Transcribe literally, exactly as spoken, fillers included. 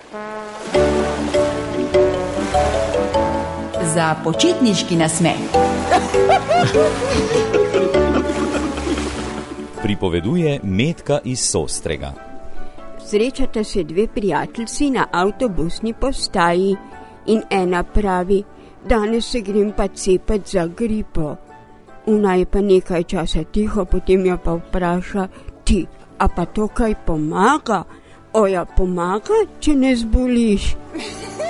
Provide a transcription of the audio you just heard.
Za počitniški nasmeh pripoveduje Metka iz Sostrega. Srečata se dve prijateljci na avtobusni postaji in ena pravi: danes se grem pa cepet za gripo. Ona je pa nekaj časa tiho, potem jo pa vpraša: ti, a pa to kaj pomaga? Oja, pomaga, če ne zboliš.